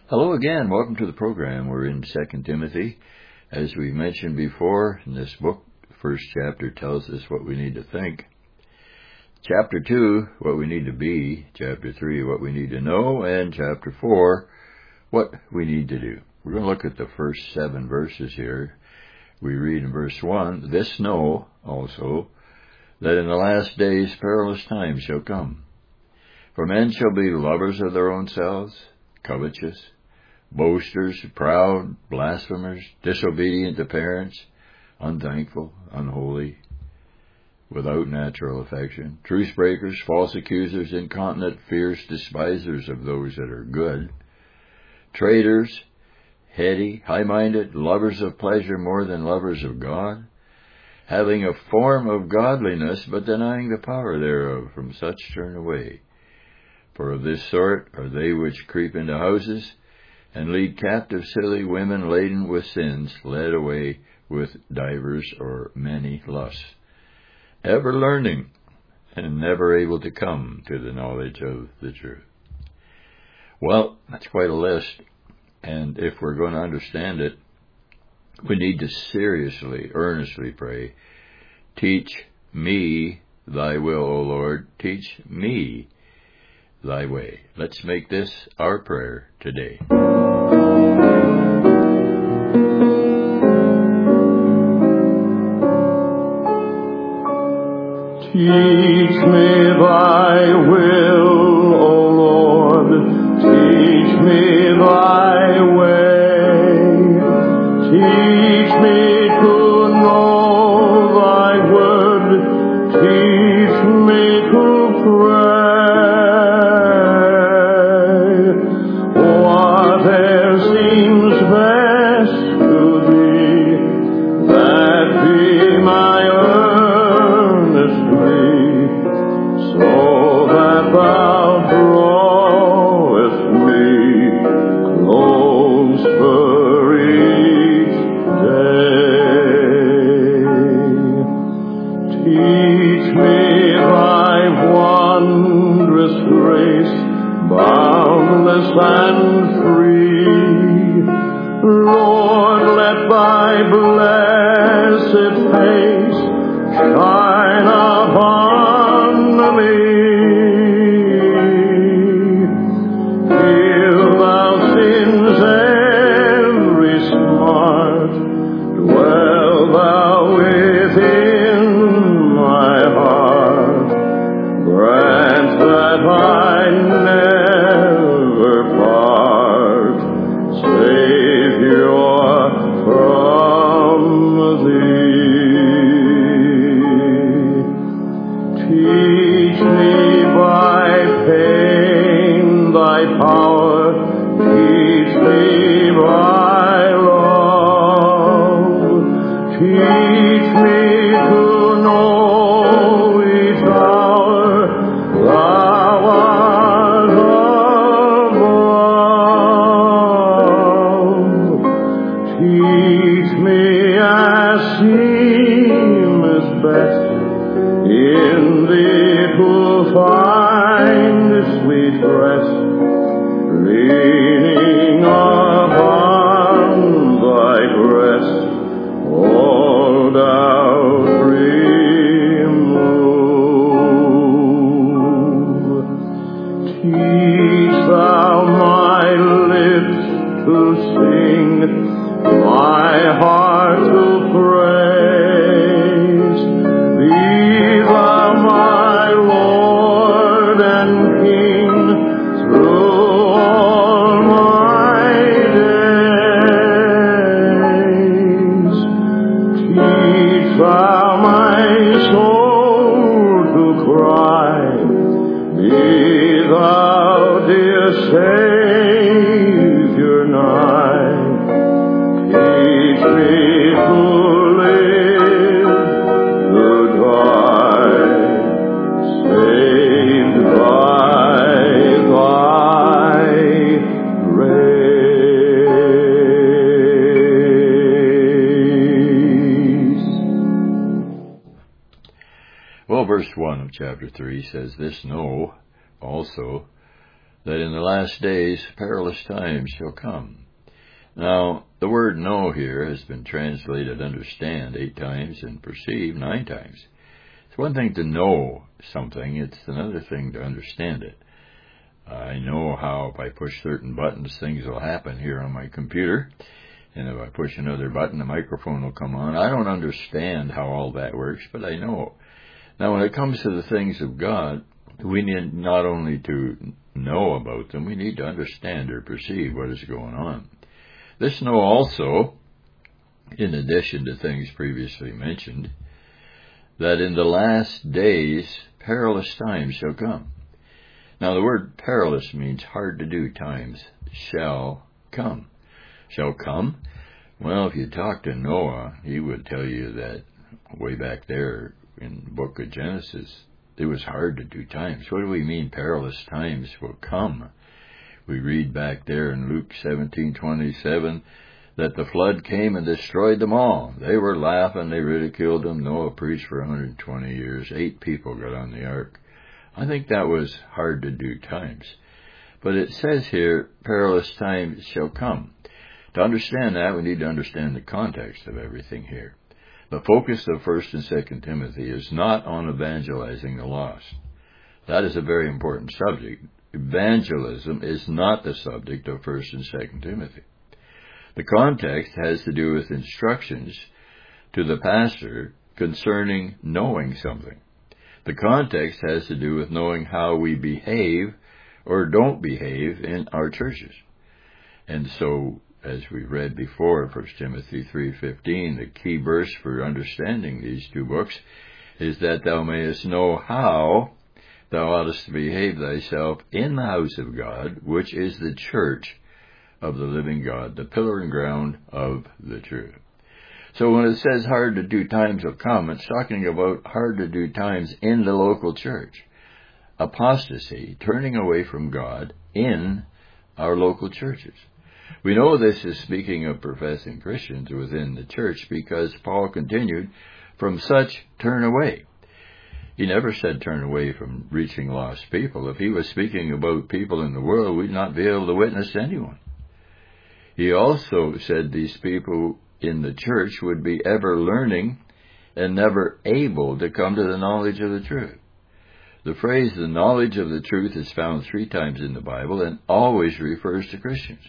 Hello again. Welcome to the program. We're in 2 Timothy. As we mentioned before, in this book, the first chapter tells us what we need to think. Chapter 2, what we need to be. Chapter 3, what we need to know. And Chapter 4, what we need to do. We're going to look at the first 7 verses here. We read in verse 1, "This know also, that in the last days perilous times shall come. For men shall be lovers of their own selves, covetous, boasters, proud, blasphemers, disobedient to parents, unthankful, unholy, without natural affection, truce breakers, false accusers, incontinent, fierce, despisers of those that are good, traitors, heady, high-minded, lovers of pleasure more than lovers of God, having a form of godliness, but denying the power thereof. From such turn away. For of this sort are they which creep into houses, and lead captive silly women laden with sins, led away with divers or many lusts, ever learning, and never able to come to the knowledge of the truth." Well, that's quite a list, and if we're going to understand it, we need to seriously, earnestly pray, "Teach me thy will, O Lord, teach me thy way." Let's make this our prayer today. Teach me thy will, O Lord, teach me thy way. Teach me to know thy word, teach me to pray. Whatever seems best to thee, that be my earnest plea, so that thou drawest me closer each day. Teach me thy wondrous grace, boundless and free. Lord, let thy blessed face shine upon me. Heal thou sin's every smart, dwell thou within my heart. Grant that I never part, Savior, from thee. Teach me by pain thy power, teach me by love. Teach me to know each hour thou art above. Teach me as seemeth best in thee to find sweet rest, leaning upon thy breast, all doubt remove. Teach thou my lips to sing, my heart to praise. Be thou my Lord and King through all my days. Teach thou my soul to cry, be thou, dear Savior, nigh. Teach me to live, to die, saved by thy grace. Well, verse 1 of chapter 3 says, "This know also, that in the last days perilous times shall come. Now, the word know here has been translated understand 8 times and perceive 9 times. It's one thing to know something, it's another thing to understand it. I know how if I push certain buttons, things will happen here on my computer. And if I push another button, the microphone will come on. I don't understand how all that works, but I know. Now, when it comes to the things of God, we need not only to know about them, we need to understand or perceive what is going on. This know also, in addition to things previously mentioned, that in the last days perilous times shall come. Now, the word perilous means hard to do times. Shall come. Shall come? Well, if you talk to Noah, he would tell you that way back there in the book of Genesis, it was hard to do times. What do we mean perilous times will come? We read back there in Luke 17:27 that the flood came and destroyed them all. They were laughing, they ridiculed them. Noah preached for 120 years. 8 people got on the ark. I think that was hard to do times. But it says here, perilous times shall come. To understand that, we need to understand the context of everything here. The focus of 1st and 2nd Timothy is not on evangelizing the lost. That is a very important subject. Evangelism is not the subject of 1st and 2nd Timothy. The context has to do with instructions to the pastor concerning knowing something. The context has to do with knowing how we behave or don't behave in our churches. And so, as we read before, 1 Timothy 3:15, the key verse for understanding these 2 books is that thou mayest know how thou oughtest to behave thyself in the house of God, which is the church of the living God, the pillar and ground of the truth. So when it says hard to do times will come, it's talking about hard to do times in the local church. Apostasy, turning away from God in our local churches. We know this is speaking of professing Christians within the church because Paul continued, from such turn away. He never said turn away from reaching lost people. If he was speaking about people in the world, we'd not be able to witness to anyone. He also said these people in the church would be ever learning and never able to come to the knowledge of the truth. The phrase, the knowledge of the truth, is found 3 times in the Bible and always refers to Christians.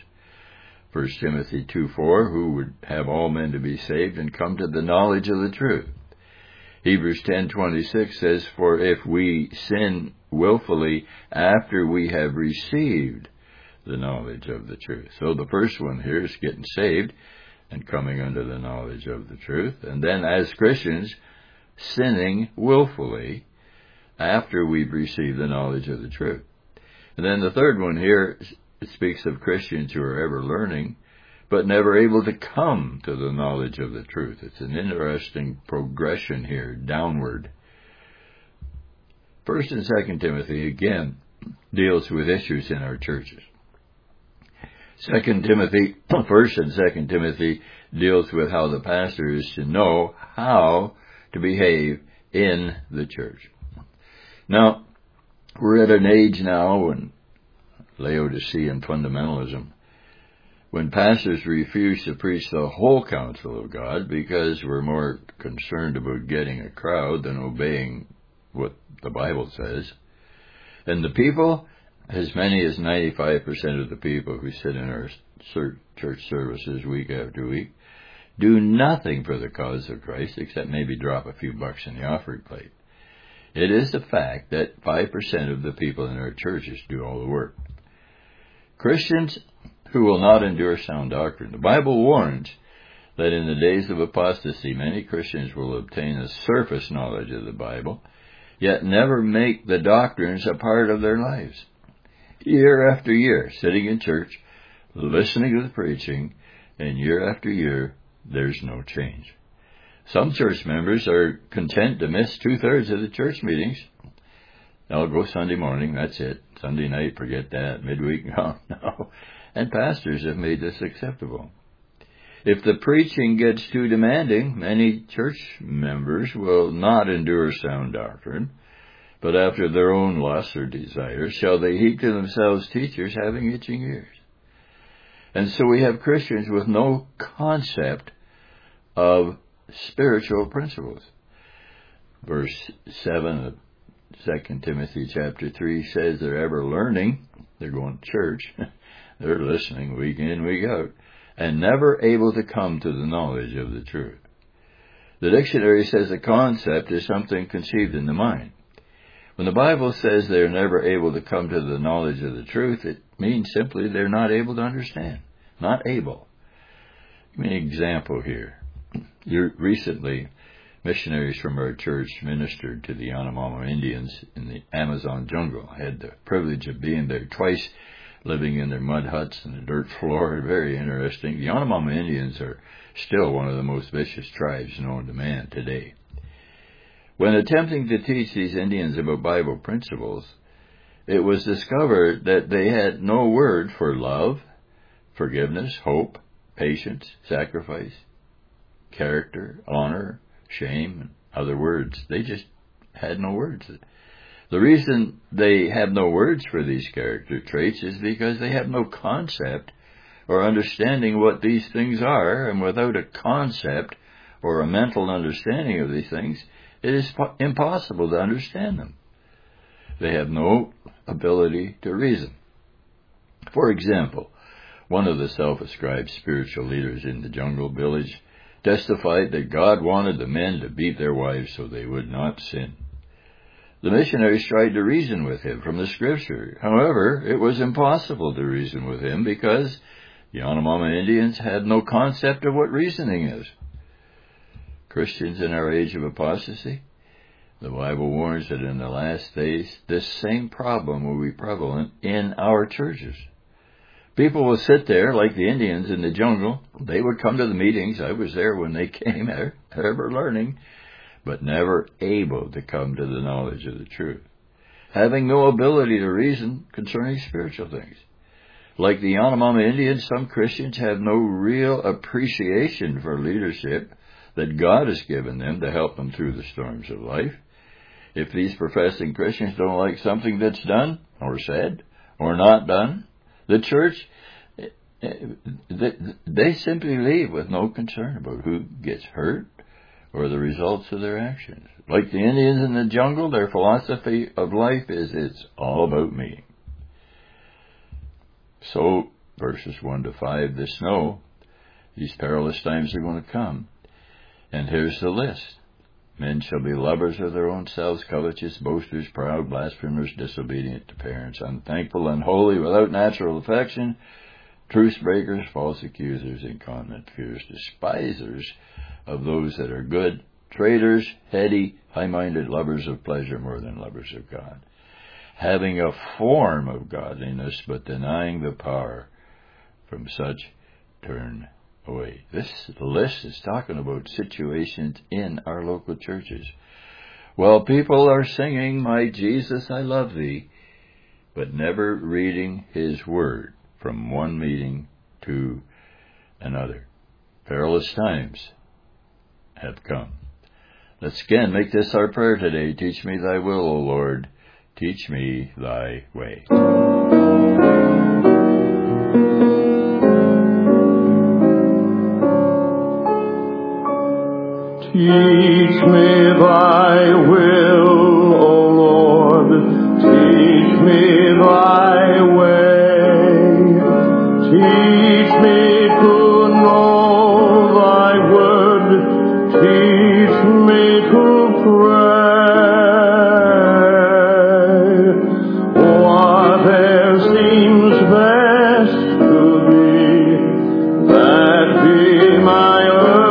1 Timothy 2:4, who would have all men to be saved and come to the knowledge of the truth. Hebrews 10:26 says, for if we sin willfully after we have received the knowledge of the truth. So the first one here is getting saved and coming under the knowledge of the truth. And then as Christians, sinning willfully after we've received the knowledge of the truth. And then the third one here, it speaks of Christians who are ever learning, but never able to come to the knowledge of the truth. It's an interesting progression here, downward. 1 and 2 Timothy, again, deals with issues in our churches. 1 and 2 Timothy deals with how the pastor is to know how to behave in the church. Now, we're at an age now when Laodicean fundamentalism, when pastors refuse to preach the whole counsel of God because we're more concerned about getting a crowd than obeying what the Bible says. And the people, as many as 95% of the people who sit in our church services week after week, do nothing for the cause of Christ except maybe drop a few bucks in the offering plate. It is a fact that 5% of the people in our churches do all the work. Christians who will not endure sound doctrine. The Bible warns that in the days of apostasy, many Christians will obtain a surface knowledge of the Bible, yet never make the doctrines a part of their lives. Year after year, sitting in church, listening to the preaching, and year after year, there's no change. Some church members are content to miss 2/3 of the church meetings. I'll go Sunday morning, that's it. Sunday night, forget that. Midweek, no. And pastors have made this acceptable. If the preaching gets too demanding, many church members will not endure sound doctrine, but after their own lusts or desires shall they heap to themselves teachers having itching ears. And so we have Christians with no concept of spiritual principles. Verse 7 of 2 Timothy chapter 3 says they're ever learning. They're going to church. They're listening week in, week out, and never able to come to the knowledge of the truth. The dictionary says a concept is something conceived in the mind. When the Bible says they're never able to come to the knowledge of the truth, it means simply they're not able to understand. Not able. Give me an example here. Recently, missionaries from our church ministered to the Yanomamo Indians in the Amazon jungle. I had the privilege of being there twice, living in their mud huts and the dirt floor. Very interesting. The Yanomamo Indians are still one of the most vicious tribes known to man today. When attempting to teach these Indians about Bible principles, it was discovered that they had no word for love, forgiveness, hope, patience, sacrifice, character, honor, shame, and other words. They just had no words. The reason they have no words for these character traits is because they have no concept or understanding what these things are, and without a concept or a mental understanding of these things, it is impossible to understand them. They have no ability to reason. For example, one of the self-ascribed spiritual leaders in the jungle village testified that God wanted the men to beat their wives so they would not sin. The missionaries tried to reason with him from the Scripture. However, it was impossible to reason with him because the Yanomamo Indians had no concept of what reasoning is. Christians in our age of apostasy, the Bible warns that in the last days, this same problem will be prevalent in our churches. People will sit there like the Indians in the jungle. They would come to the meetings. I was there when they came, ever learning, but never able to come to the knowledge of the truth, having no ability to reason concerning spiritual things. Like the Yanomamo Indians, some Christians have no real appreciation for leadership that God has given them to help them through the storms of life. If these professing Christians don't like something that's done or said or not done, the church, they simply leave with no concern about who gets hurt or the results of their actions. Like the Indians in the jungle, their philosophy of life is it's all about me. So, verses 1 to 5, this know these perilous times are going to come. And here's the list. Men shall be lovers of their own selves, covetous, boasters, proud, blasphemers, disobedient to parents, unthankful, unholy, without natural affection, truce breakers, false accusers, incontinent, fierce, despisers of those that are good, traitors, heady, high-minded, lovers of pleasure more than lovers of God, having a form of godliness, but denying the power. From such turn away. This list is talking about situations in our local churches. Well, people are singing, "My Jesus, I love thee," but never reading his word from one meeting to another. Perilous times have come. Let's again make this our prayer today. Teach me thy will, O Lord. Teach me thy way. Teach me thy will, O Lord, teach me thy way. Teach me to know thy word, teach me to pray. Whatever seems best to thee, that be my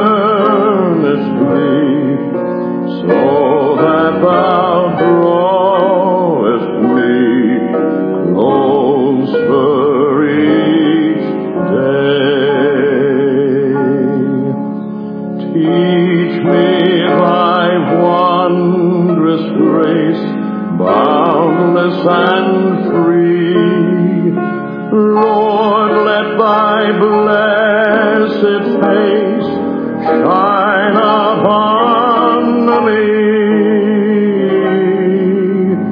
so that thou drawest me closer each day. Teach me thy wondrous grace, boundless and free. Lord, let thy blessed face shine upon me.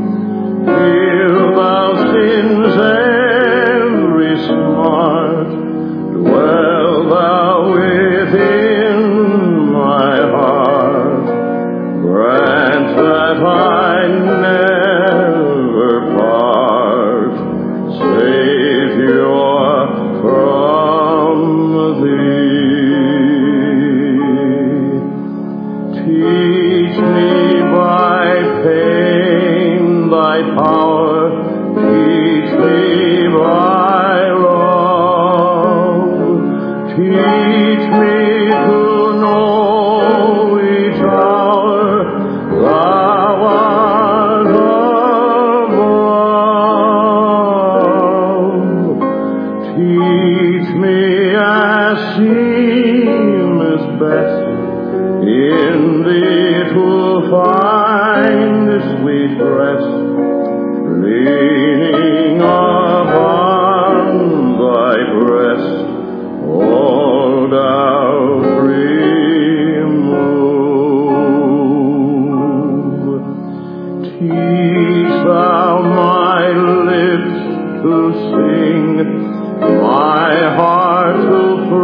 Teach me as seemeth best, in thee to find sweet rest, leaning upon thy breast, all doubt remove. Teach thou my lips to sing, my heart to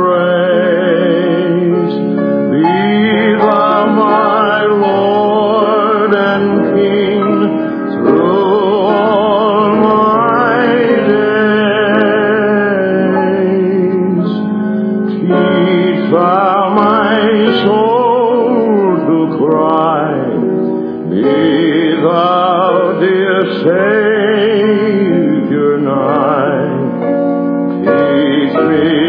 praise. Be thou my Lord and King through all my days. Teach thou my soul to cry, be thou, dear Savior, nigh. Teach me